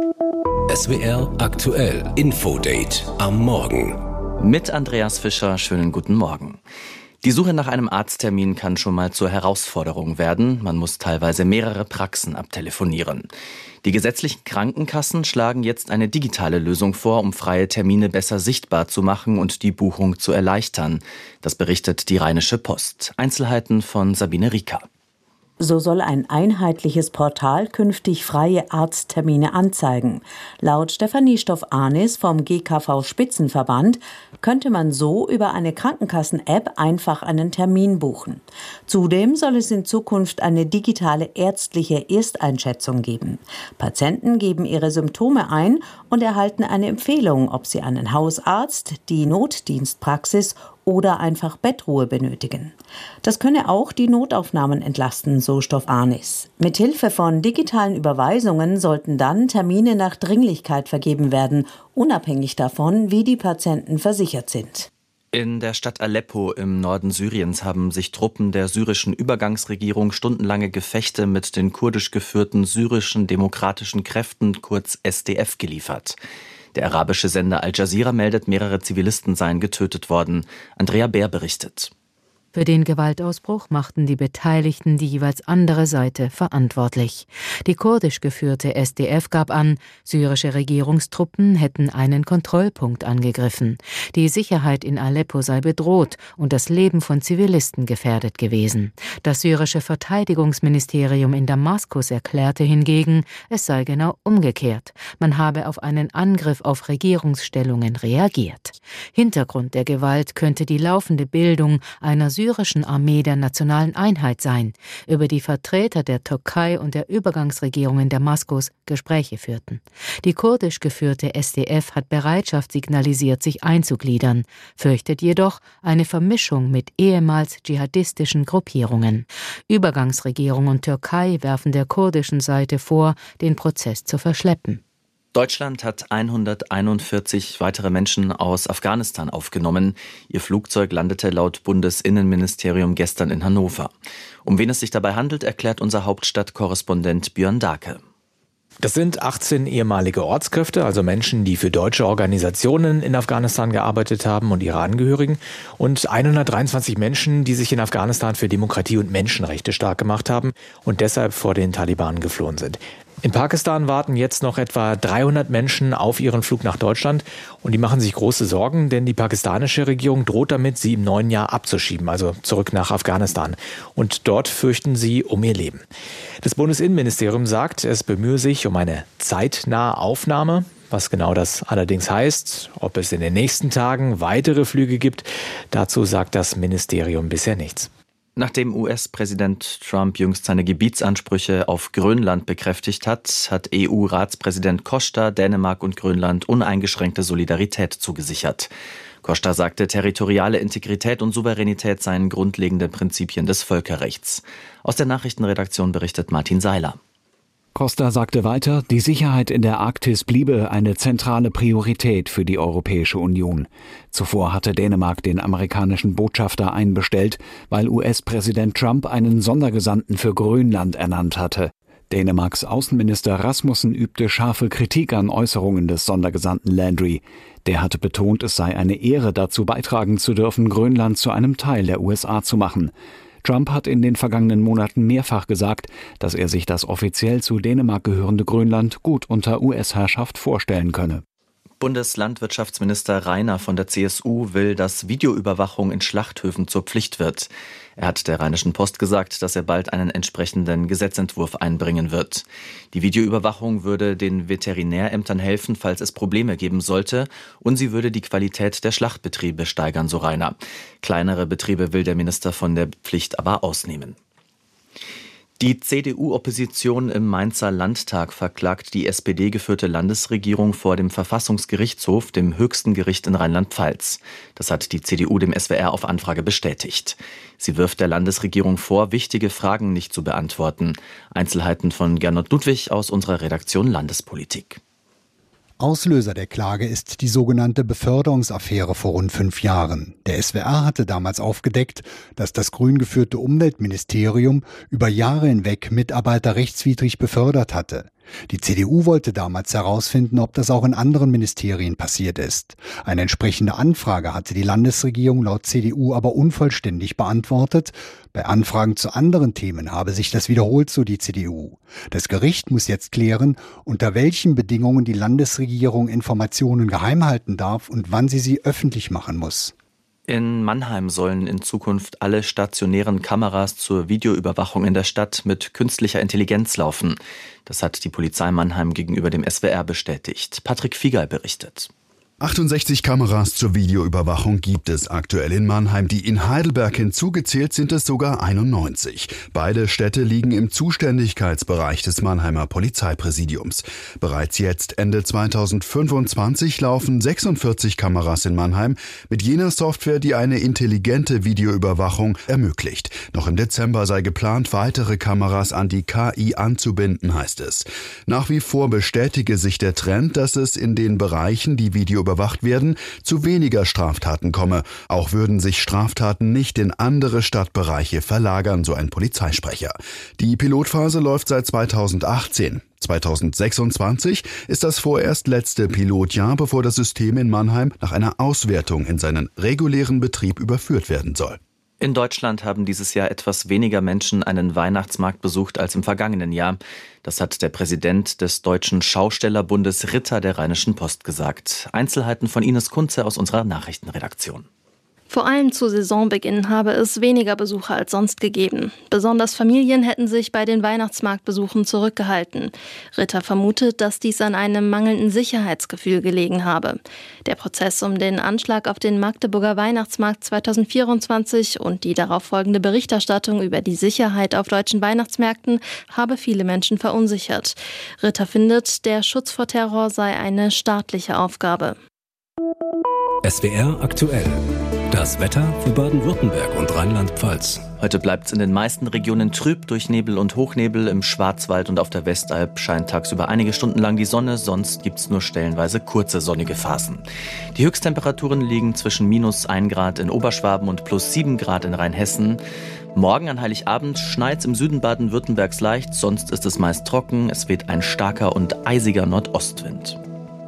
SWR aktuell Infodate am Morgen. Mit Andreas Fischer, schönen guten Morgen. Die Suche nach einem Arzttermin kann schon mal zur Herausforderung werden. Man muss teilweise mehrere Praxen abtelefonieren. Die gesetzlichen Krankenkassen schlagen jetzt eine digitale Lösung vor, um freie Termine besser sichtbar zu machen und die Buchung zu erleichtern. Das berichtet die Rheinische Post. Einzelheiten von Sabine Rieker. So soll ein einheitliches Portal künftig freie Arzttermine anzeigen. Laut Stefanie Stoff-Arnis vom GKV-Spitzenverband könnte man so über eine Krankenkassen-App einfach einen Termin buchen. Zudem soll es in Zukunft eine digitale ärztliche Ersteinschätzung geben. Patienten geben ihre Symptome ein und erhalten eine Empfehlung, ob sie einen Hausarzt, die Notdienstpraxis oder einfach Bettruhe benötigen. Das könne auch die Notaufnahmen entlasten, so Stoff-Arnis. Mithilfe von digitalen Überweisungen sollten dann Termine nach Dringlichkeit vergeben werden, unabhängig davon, wie die Patienten versichert sind. In der Stadt Aleppo im Norden Syriens haben sich Truppen der syrischen Übergangsregierung stundenlange Gefechte mit den kurdisch geführten syrischen demokratischen Kräften, kurz SDF, geliefert. Der arabische Sender Al Jazeera meldet, mehrere Zivilisten seien getötet worden. Andrea Bär berichtet. Für den Gewaltausbruch machten die Beteiligten die jeweils andere Seite verantwortlich. Die kurdisch geführte SDF gab an, syrische Regierungstruppen hätten einen Kontrollpunkt angegriffen. Die Sicherheit in Aleppo sei bedroht und das Leben von Zivilisten gefährdet gewesen. Das syrische Verteidigungsministerium in Damaskus erklärte hingegen, es sei genau umgekehrt. Man habe auf einen Angriff auf Regierungsstellungen reagiert. Hintergrund der Gewalt könnte die laufende Bildung einer syrischen Armee der nationalen Einheit sein, über die Vertreter der Türkei und der Übergangsregierung in Damaskus Gespräche führten. Die kurdisch geführte SDF hat Bereitschaft signalisiert, sich einzugliedern, fürchtet jedoch eine Vermischung mit ehemals dschihadistischen Gruppierungen. Übergangsregierung und Türkei werfen der kurdischen Seite vor, den Prozess zu verschleppen. Deutschland hat 141 weitere Menschen aus Afghanistan aufgenommen. Ihr Flugzeug landete laut Bundesinnenministerium gestern in Hannover. Um wen es sich dabei handelt, erklärt unser Hauptstadtkorrespondent Björn Dake. Das sind 18 ehemalige Ortskräfte, also Menschen, die für deutsche Organisationen in Afghanistan gearbeitet haben und ihre Angehörigen. Und 123 Menschen, die sich in Afghanistan für Demokratie und Menschenrechte stark gemacht haben und deshalb vor den Taliban geflohen sind. In Pakistan warten jetzt noch etwa 300 Menschen auf ihren Flug nach Deutschland und die machen sich große Sorgen, denn die pakistanische Regierung droht damit, sie im neuen Jahr abzuschieben, also zurück nach Afghanistan. Und dort fürchten sie um ihr Leben. Das Bundesinnenministerium sagt, es bemühe sich um eine zeitnahe Aufnahme. Was genau das allerdings heißt, ob es in den nächsten Tagen weitere Flüge gibt, dazu sagt das Ministerium bisher nichts. Nachdem US-Präsident Trump jüngst seine Gebietsansprüche auf Grönland bekräftigt hat, hat EU-Ratspräsident Costa Dänemark und Grönland uneingeschränkte Solidarität zugesichert. Costa sagte, territoriale Integrität und Souveränität seien grundlegende Prinzipien des Völkerrechts. Aus der Nachrichtenredaktion berichtet Martin Seiler. Costa sagte weiter, die Sicherheit in der Arktis bliebe eine zentrale Priorität für die Europäische Union. Zuvor hatte Dänemark den amerikanischen Botschafter einbestellt, weil US-Präsident Trump einen Sondergesandten für Grönland ernannt hatte. Dänemarks Außenminister Rasmussen übte scharfe Kritik an Äußerungen des Sondergesandten Landry. Der hatte betont, es sei eine Ehre, dazu beitragen zu dürfen, Grönland zu einem Teil der USA zu machen. Trump hat in den vergangenen Monaten mehrfach gesagt, dass er sich das offiziell zu Dänemark gehörende Grönland gut unter US-Herrschaft vorstellen könne. Bundeslandwirtschaftsminister Rainer von der CSU will, dass Videoüberwachung in Schlachthöfen zur Pflicht wird. Er hat der Rheinischen Post gesagt, dass er bald einen entsprechenden Gesetzentwurf einbringen wird. Die Videoüberwachung würde den Veterinärämtern helfen, falls es Probleme geben sollte, und sie würde die Qualität der Schlachtbetriebe steigern, so Rainer. Kleinere Betriebe will der Minister von der Pflicht aber ausnehmen. Die CDU-Opposition im Mainzer Landtag verklagt die SPD-geführte Landesregierung vor dem Verfassungsgerichtshof, dem höchsten Gericht in Rheinland-Pfalz. Das hat die CDU dem SWR auf Anfrage bestätigt. Sie wirft der Landesregierung vor, wichtige Fragen nicht zu beantworten. Einzelheiten von Gernot Ludwig aus unserer Redaktion Landespolitik. Auslöser der Klage ist die sogenannte Beförderungsaffäre vor rund 5 Jahren. Der SWR hatte damals aufgedeckt, dass das grün geführte Umweltministerium über Jahre hinweg Mitarbeiter rechtswidrig befördert hatte. Die CDU wollte damals herausfinden, ob das auch in anderen Ministerien passiert ist. Eine entsprechende Anfrage hatte die Landesregierung laut CDU aber unvollständig beantwortet. Bei Anfragen zu anderen Themen habe sich das wiederholt, so die CDU. Das Gericht muss jetzt klären, unter welchen Bedingungen die Landesregierung Informationen geheim halten darf und wann sie öffentlich machen muss. In Mannheim sollen in Zukunft alle stationären Kameras zur Videoüberwachung in der Stadt mit künstlicher Intelligenz laufen. Das hat die Polizei Mannheim gegenüber dem SWR bestätigt. Patrick Fiegal berichtet. 68 Kameras zur Videoüberwachung gibt es aktuell in Mannheim. Die in Heidelberg hinzugezählt sind es sogar 91. Beide Städte liegen im Zuständigkeitsbereich des Mannheimer Polizeipräsidiums. Bereits jetzt, Ende 2025, laufen 46 Kameras in Mannheim mit jener Software, die eine intelligente Videoüberwachung ermöglicht. Noch im Dezember sei geplant, weitere Kameras an die KI anzubinden, heißt es. Nach wie vor bestätige sich der Trend, dass es in den Bereichen, die überwacht werden, zu weniger Straftaten komme. Auch würden sich Straftaten nicht in andere Stadtbereiche verlagern, so ein Polizeisprecher. Die Pilotphase läuft seit 2018. 2026 ist das vorerst letzte Pilotjahr, bevor das System in Mannheim nach einer Auswertung in seinen regulären Betrieb überführt werden soll. In Deutschland haben dieses Jahr etwas weniger Menschen einen Weihnachtsmarkt besucht als im vergangenen Jahr. Das hat der Präsident des Deutschen Schaustellerbundes Ritter der Rheinischen Post gesagt. Einzelheiten von Ines Kunze aus unserer Nachrichtenredaktion. Vor allem zu Saisonbeginn habe es weniger Besucher als sonst gegeben. Besonders Familien hätten sich bei den Weihnachtsmarktbesuchen zurückgehalten. Ritter vermutet, dass dies an einem mangelnden Sicherheitsgefühl gelegen habe. Der Prozess um den Anschlag auf den Magdeburger Weihnachtsmarkt 2024 und die darauf folgende Berichterstattung über die Sicherheit auf deutschen Weihnachtsmärkten habe viele Menschen verunsichert. Ritter findet, der Schutz vor Terror sei eine staatliche Aufgabe. SWR aktuell. Das Wetter für Baden-Württemberg und Rheinland-Pfalz. Heute bleibt es in den meisten Regionen trüb durch Nebel und Hochnebel. Im Schwarzwald und auf der Westalb scheint tagsüber einige Stunden lang die Sonne, sonst gibt es nur stellenweise kurze sonnige Phasen. Die Höchsttemperaturen liegen zwischen -1 Grad in Oberschwaben und +7 Grad in Rheinhessen. Morgen an Heiligabend schneit's im Süden Baden-Württembergs leicht, sonst ist es meist trocken. Es weht ein starker und eisiger Nordostwind.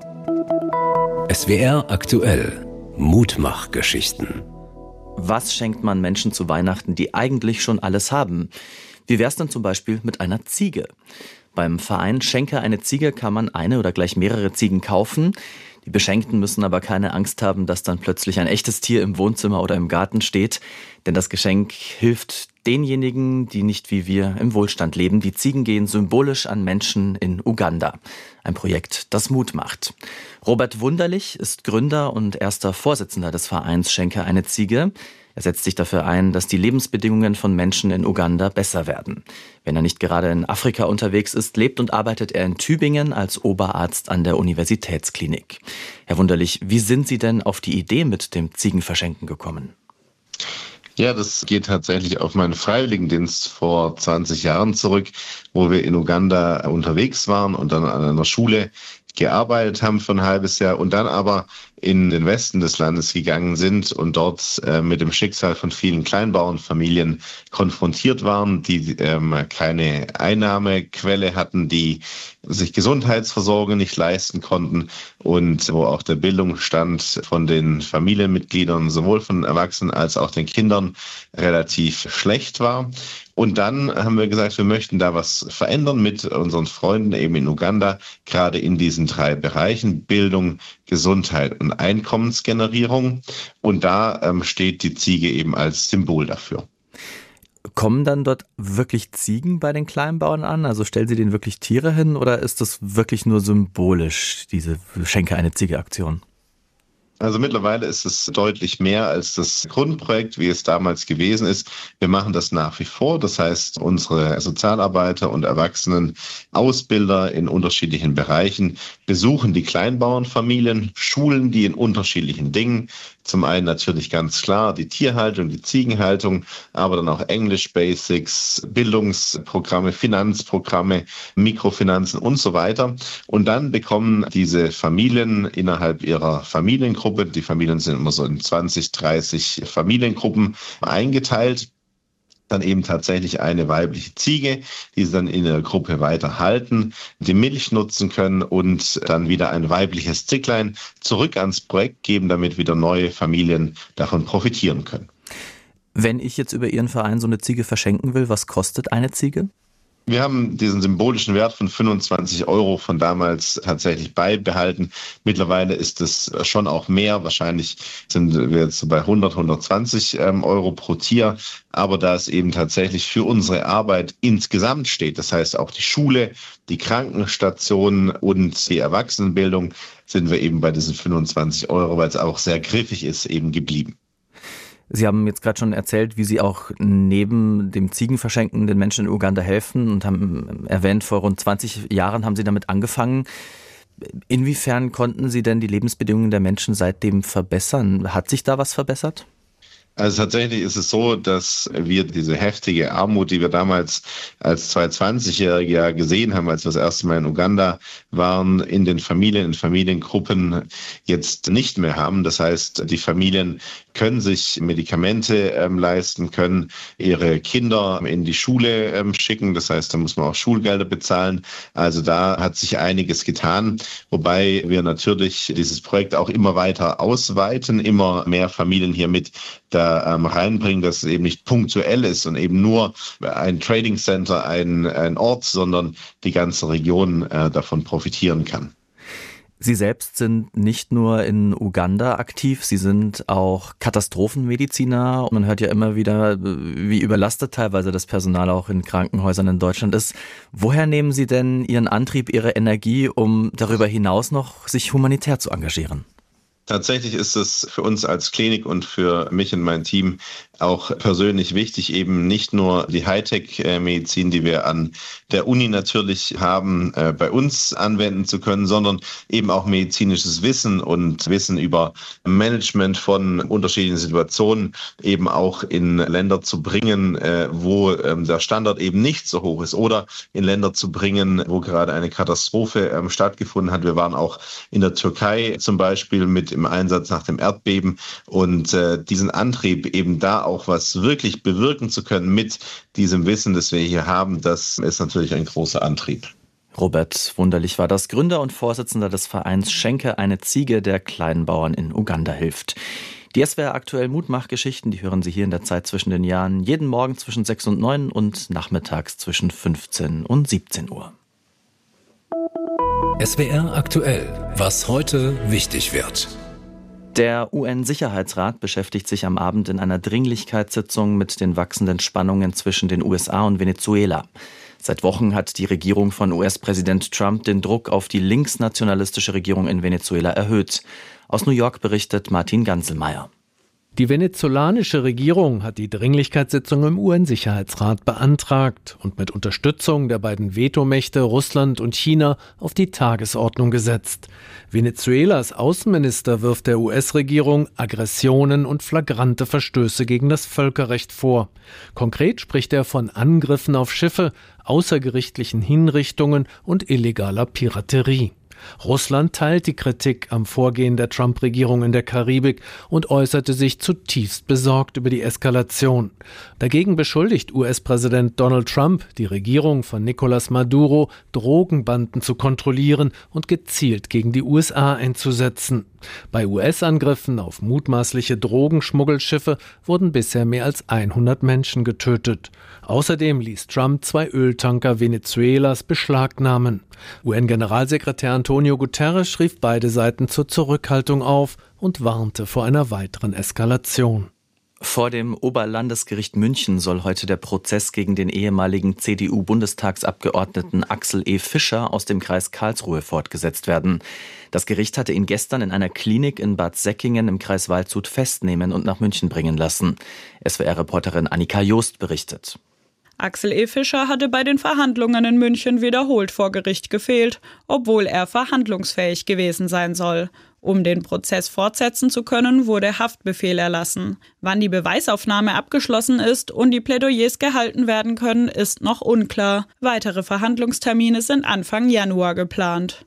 SWR aktuell. Mutmachgeschichten. Was schenkt man Menschen zu Weihnachten, die eigentlich schon alles haben? Wie wär's denn zum Beispiel mit einer Ziege? Beim Verein Schenke eine Ziege kann man eine oder gleich mehrere Ziegen kaufen. Die Beschenkten müssen aber keine Angst haben, dass dann plötzlich ein echtes Tier im Wohnzimmer oder im Garten steht. Denn das Geschenk hilft denjenigen, die nicht wie wir im Wohlstand leben. Die Ziegen gehen symbolisch an Menschen in Uganda. Ein Projekt, das Mut macht. Robert Wunderlich ist Gründer und erster Vorsitzender des Vereins Schenke eine Ziege. Er setzt sich dafür ein, dass die Lebensbedingungen von Menschen in Uganda besser werden. Wenn er nicht gerade in Afrika unterwegs ist, lebt und arbeitet er in Tübingen als Oberarzt an der Universitätsklinik. Herr Wunderlich, wie sind Sie denn auf die Idee mit dem Ziegenverschenken gekommen? Ja, das geht tatsächlich auf meinen Freiwilligendienst vor 20 Jahren zurück, wo wir in Uganda unterwegs waren und dann an einer Schule gearbeitet haben für ein halbes Jahr und dann aber in den Westen des Landes gegangen sind und dort mit dem Schicksal von vielen Kleinbauernfamilien konfrontiert waren, die keine Einnahmequelle hatten, die sich Gesundheitsversorgung nicht leisten konnten und wo auch der Bildungsstand von den Familienmitgliedern, sowohl von Erwachsenen als auch den Kindern, relativ schlecht war. Und dann haben wir gesagt, wir möchten da was verändern mit unseren Freunden eben in Uganda, gerade in diesen 3 Bereichen: Bildung, Gesundheit und Einkommensgenerierung. Und da steht die Ziege eben als Symbol dafür. Kommen dann dort wirklich Ziegen bei den Kleinbauern an? Also stellen Sie denen wirklich Tiere hin oder ist das wirklich nur symbolisch, diese Schenke eine Ziege-Aktion? Also mittlerweile ist es deutlich mehr als das Grundprojekt, wie es damals gewesen ist. Wir machen das nach wie vor. Das heißt, unsere Sozialarbeiter und Erwachsenen, Ausbilder in unterschiedlichen Bereichen besuchen die Kleinbauernfamilien, schulen die in unterschiedlichen Dingen. Zum einen natürlich ganz klar die Tierhaltung, die Ziegenhaltung, aber dann auch English Basics, Bildungsprogramme, Finanzprogramme, Mikrofinanzen und so weiter. Und dann bekommen diese Familien innerhalb ihrer Familiengruppe, die Familien sind immer so in 20, 30 Familiengruppen eingeteilt, dann eben tatsächlich eine weibliche Ziege, die sie dann in der Gruppe weiter halten, die Milch nutzen können und dann wieder ein weibliches Zicklein zurück ans Projekt geben, damit wieder neue Familien davon profitieren können. Wenn ich jetzt über Ihren Verein so eine Ziege verschenken will, was kostet eine Ziege? Wir haben diesen symbolischen Wert von 25 € von damals tatsächlich beibehalten. Mittlerweile ist es schon auch mehr. Wahrscheinlich sind wir jetzt so bei 100, 120 € pro Tier. Aber da es eben tatsächlich für unsere Arbeit insgesamt steht, das heißt auch die Schule, die Krankenstation und die Erwachsenenbildung, sind wir eben bei diesen 25 €, weil es auch sehr griffig ist, eben geblieben. Sie haben jetzt gerade schon erzählt, wie Sie auch neben dem Ziegenverschenken den Menschen in Uganda helfen und haben erwähnt, vor rund 20 Jahren haben Sie damit angefangen. Inwiefern konnten Sie denn die Lebensbedingungen der Menschen seitdem verbessern? Hat sich da was verbessert? Also tatsächlich ist es so, dass wir diese heftige Armut, die wir damals als 22-Jährige ja gesehen haben, als wir das erste Mal in Uganda waren, in den Familien, in Familiengruppen jetzt nicht mehr haben. Das heißt, die Familien können sich Medikamente leisten, können ihre Kinder in die Schule schicken. Das heißt, da muss man auch Schulgelder bezahlen. Also da hat sich einiges getan, wobei wir natürlich dieses Projekt auch immer weiter ausweiten, immer mehr Familien hier mit da reinbringen, dass es eben nicht punktuell ist und eben nur ein Trading Center, ein Ort, sondern die ganze Region davon profitieren kann. Sie selbst sind nicht nur in Uganda aktiv, Sie sind auch Katastrophenmediziner. Man hört ja immer wieder, wie überlastet teilweise das Personal auch in Krankenhäusern in Deutschland ist. Woher nehmen Sie denn Ihren Antrieb, Ihre Energie, um darüber hinaus noch sich humanitär zu engagieren? Tatsächlich ist es für uns als Klinik und für mich und mein Team auch persönlich wichtig, eben nicht nur die Hightech-Medizin, die wir an der Uni natürlich haben, bei uns anwenden zu können, sondern eben auch medizinisches Wissen und Wissen über Management von unterschiedlichen Situationen eben auch in Länder zu bringen, wo der Standard eben nicht so hoch ist, oder in Länder zu bringen, wo gerade eine Katastrophe stattgefunden hat. Wir waren auch in der Türkei zum Beispiel mit im Einsatz nach dem Erdbeben und diesen Antrieb eben da auch was wirklich bewirken zu können mit diesem Wissen, das wir hier haben, das ist natürlich ein großer Antrieb. Robert Wunderlich war das, Gründer und Vorsitzender des Vereins Schenke eine Ziege, der Kleinbauern in Uganda hilft. Die SWR aktuell Mutmachgeschichten, die hören Sie hier in der Zeit zwischen den Jahren jeden Morgen zwischen 6 und 9 und nachmittags zwischen 15 und 17 Uhr. SWR aktuell, was heute wichtig wird. Der UN-Sicherheitsrat beschäftigt sich am Abend in einer Dringlichkeitssitzung mit den wachsenden Spannungen zwischen den USA und Venezuela. Seit Wochen hat die Regierung von US-Präsident Trump den Druck auf die linksnationalistische Regierung in Venezuela erhöht. Aus New York berichtet Martin Ganselmeier. Die venezolanische Regierung hat die Dringlichkeitssitzung im UN-Sicherheitsrat beantragt und mit Unterstützung der beiden Vetomächte Russland und China auf die Tagesordnung gesetzt. Venezuelas Außenminister wirft der US-Regierung Aggressionen und flagrante Verstöße gegen das Völkerrecht vor. Konkret spricht er von Angriffen auf Schiffe, außergerichtlichen Hinrichtungen und illegaler Piraterie. Russland teilt die Kritik am Vorgehen der Trump-Regierung in der Karibik und äußerte sich zutiefst besorgt über die Eskalation. Dagegen beschuldigt US-Präsident Donald Trump die Regierung von Nicolás Maduro, Drogenbanden zu kontrollieren und gezielt gegen die USA einzusetzen. Bei US-Angriffen auf mutmaßliche Drogenschmuggelschiffe wurden bisher mehr als 100 Menschen getötet. Außerdem ließ Trump 2 Öltanker Venezuelas beschlagnahmen. UN-Generalsekretär Antonio Guterres rief beide Seiten zur Zurückhaltung auf und warnte vor einer weiteren Eskalation. Vor dem Oberlandesgericht München soll heute der Prozess gegen den ehemaligen CDU-Bundestagsabgeordneten Axel E. Fischer aus dem Kreis Karlsruhe fortgesetzt werden. Das Gericht hatte ihn gestern in einer Klinik in Bad Säckingen im Kreis Waldshut festnehmen und nach München bringen lassen. SWR-Reporterin Annika Joost berichtet. Axel E. Fischer hatte bei den Verhandlungen in München wiederholt vor Gericht gefehlt, obwohl er verhandlungsfähig gewesen sein soll. Um den Prozess fortsetzen zu können, wurde Haftbefehl erlassen. Wann die Beweisaufnahme abgeschlossen ist und die Plädoyers gehalten werden können, ist noch unklar. Weitere Verhandlungstermine sind Anfang Januar geplant.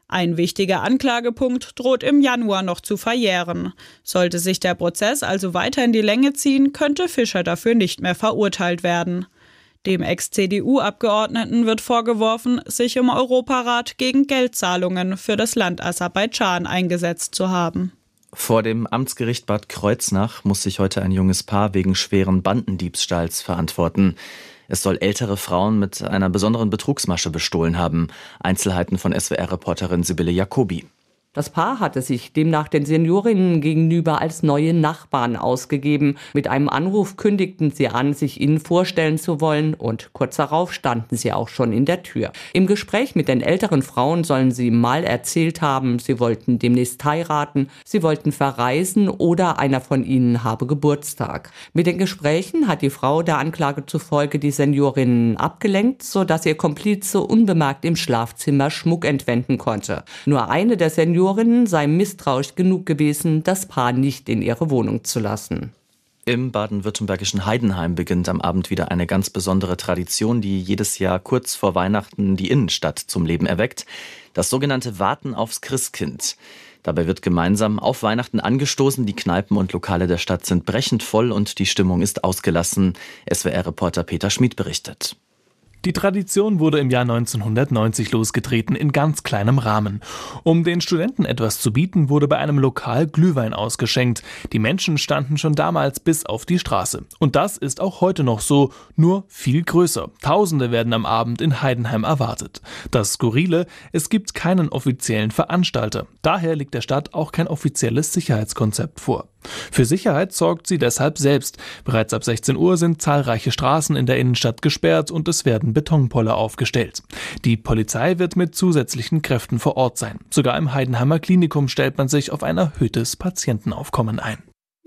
Ein wichtiger Anklagepunkt droht im Januar noch zu verjähren. Sollte sich der Prozess also weiter in die Länge ziehen, könnte Fischer dafür nicht mehr verurteilt werden. Dem Ex-CDU-Abgeordneten wird vorgeworfen, sich im Europarat gegen Geldzahlungen für das Land Aserbaidschan eingesetzt zu haben. Vor dem Amtsgericht Bad Kreuznach muss sich heute ein junges Paar wegen schweren Bandendiebstahls verantworten. Es soll ältere Frauen mit einer besonderen Betrugsmasche bestohlen haben. Einzelheiten von SWR-Reporterin Sibylle Jacobi. Das Paar hatte sich demnach den Seniorinnen gegenüber als neue Nachbarn ausgegeben. Mit einem Anruf kündigten sie an, sich ihnen vorstellen zu wollen, und kurz darauf standen sie auch schon in der Tür. Im Gespräch mit den älteren Frauen sollen sie mal erzählt haben, sie wollten demnächst heiraten, sie wollten verreisen oder einer von ihnen habe Geburtstag. Mit den Gesprächen hat die Frau der Anklage zufolge die Seniorinnen abgelenkt, sodass ihr Komplize unbemerkt im Schlafzimmer Schmuck entwenden konnte. Nur eine der Seniorinnen sei misstrauisch genug gewesen, das Paar nicht in ihre Wohnung zu lassen. Im baden-württembergischen Heidenheim beginnt am Abend wieder eine ganz besondere Tradition, die jedes Jahr kurz vor Weihnachten die Innenstadt zum Leben erweckt. Das sogenannte Warten aufs Christkind. Dabei wird gemeinsam auf Weihnachten angestoßen. Die Kneipen und Lokale der Stadt sind brechend voll und die Stimmung ist ausgelassen. SWR-Reporter Peter Schmid berichtet. Die Tradition wurde im Jahr 1990 losgetreten, in ganz kleinem Rahmen. Um den Studenten etwas zu bieten, wurde bei einem Lokal Glühwein ausgeschenkt. Die Menschen standen schon damals bis auf die Straße. Und das ist auch heute noch so, nur viel größer. Tausende werden am Abend in Heidenheim erwartet. Das Skurrile, es gibt keinen offiziellen Veranstalter. Daher liegt der Stadt auch kein offizielles Sicherheitskonzept vor. Für Sicherheit sorgt sie deshalb selbst. Bereits ab 16 Uhr sind zahlreiche Straßen in der Innenstadt gesperrt und es werden Betonpoller aufgestellt. Die Polizei wird mit zusätzlichen Kräften vor Ort sein. Sogar im Heidenheimer Klinikum stellt man sich auf ein erhöhtes Patientenaufkommen ein.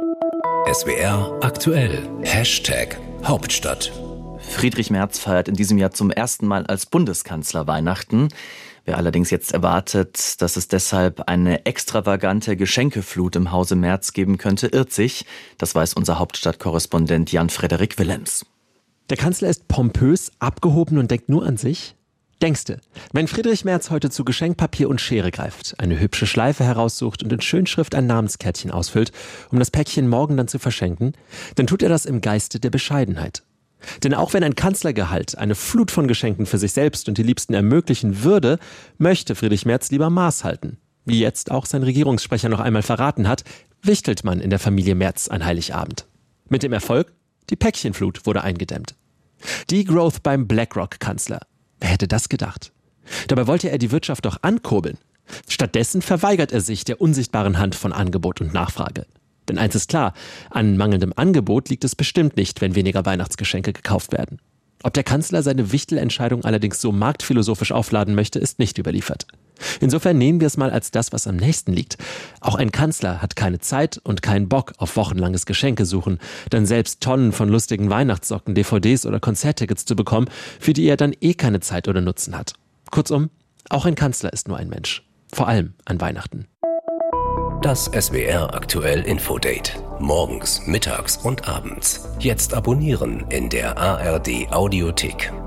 SWR aktuell. #Hauptstadt. Friedrich Merz feiert in diesem Jahr zum ersten Mal als Bundeskanzler Weihnachten. Wer allerdings jetzt erwartet, dass es deshalb eine extravagante Geschenkeflut im Hause Merz geben könnte, irrt sich. Das weiß unser Hauptstadtkorrespondent Jan-Frederik Willems. Der Kanzler ist pompös, abgehoben und denkt nur an sich. Denkste, wenn Friedrich Merz heute zu Geschenkpapier und Schere greift, eine hübsche Schleife heraussucht und in Schönschrift ein Namenskärtchen ausfüllt, um das Päckchen morgen dann zu verschenken, dann tut er das im Geiste der Bescheidenheit. Denn auch wenn ein Kanzlergehalt eine Flut von Geschenken für sich selbst und die Liebsten ermöglichen würde, möchte Friedrich Merz lieber Maß halten. Wie jetzt auch sein Regierungssprecher noch einmal verraten hat, wichtelt man in der Familie Merz an Heiligabend. Mit dem Erfolg, die Päckchenflut wurde eingedämmt. Degrowth beim BlackRock-Kanzler. Wer hätte das gedacht? Dabei wollte er die Wirtschaft doch ankurbeln. Stattdessen verweigert er sich der unsichtbaren Hand von Angebot und Nachfrage. Denn eins ist klar, an mangelndem Angebot liegt es bestimmt nicht, wenn weniger Weihnachtsgeschenke gekauft werden. Ob der Kanzler seine Wichtelentscheidung allerdings so marktphilosophisch aufladen möchte, ist nicht überliefert. Insofern nehmen wir es mal als das, was am nächsten liegt. Auch ein Kanzler hat keine Zeit und keinen Bock auf wochenlanges Geschenkesuchen, denn selbst Tonnen von lustigen Weihnachtssocken, DVDs oder Konzerttickets zu bekommen, für die er dann keine Zeit oder Nutzen hat. Kurzum, auch ein Kanzler ist nur ein Mensch. Vor allem an Weihnachten. Das SWR aktuell Infodate. Morgens, mittags und abends. Jetzt abonnieren in der ARD Audiothek.